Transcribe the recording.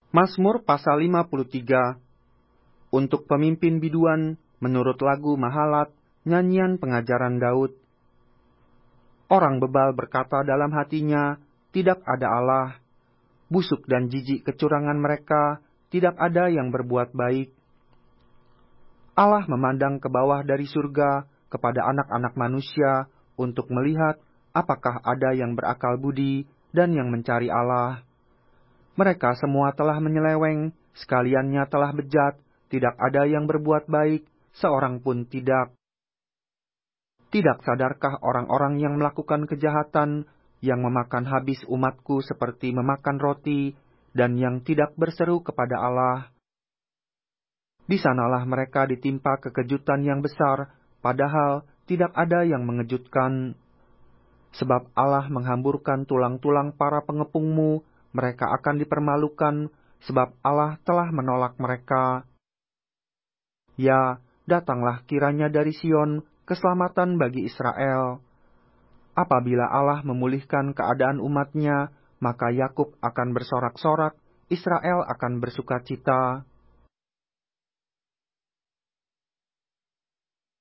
Mazmur pasal 53. Untuk pemimpin biduan, menurut lagu Mahalat, nyanyian pengajaran Daud. Orang bebal berkata dalam hatinya, tidak ada Allah. Busuk dan jijik kecurangan mereka, tidak ada yang berbuat baik. Allah memandang ke bawah dari surga kepada anak-anak manusia untuk melihat apakah ada yang berakal budi dan yang mencari Allah. Mereka semua telah menyeleweng, sekaliannya telah bejat, tidak ada yang berbuat baik, seorang pun tidak. Tidak sadarkah orang-orang yang melakukan kejahatan, yang memakan habis umatku seperti memakan roti, dan yang tidak berseru kepada Allah? Di sanalah mereka ditimpa kekejutan yang besar, padahal tidak ada yang mengejutkan. Sebab Allah menghamburkan tulang-tulang para pengepungmu, mereka akan dipermalukan, sebab Allah telah menolak mereka. Ya, datanglah kiranya dari Sion, keselamatan bagi Israel. Apabila Allah memulihkan keadaan umatnya, maka Yakub akan bersorak-sorak, Israel akan bersukacita.